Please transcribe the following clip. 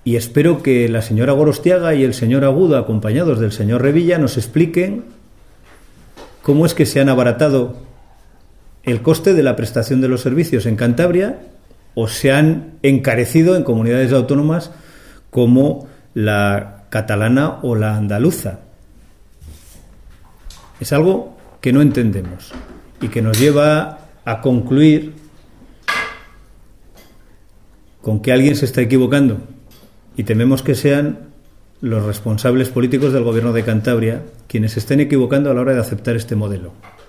Y espero que la señora Gorostiaga y el señor Agudo, acompañados del señor Revilla, nos expliquen cómo es que se han abaratado el coste de la prestación de los servicios en Cantabria o se han encarecido en comunidades autónomas como la catalana o la andaluza. Es algo que no entendemos y que nos lleva a concluir con que alguien se está equivocando, y tememos que sean los responsables políticos del Gobierno de Cantabria quienes se estén equivocando a la hora de aceptar este modelo.